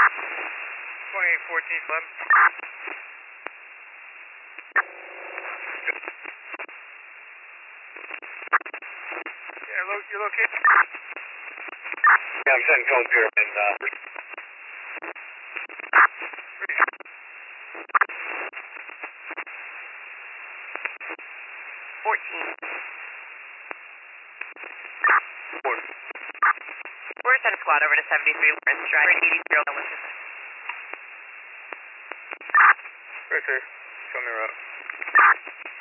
2814 Clem. Yeah, your location? Yeah, I'm sending cones here, and 14. We're going to send a squad over to 73 Lawrence Drive, 80 Winchester. Right there. Show me around.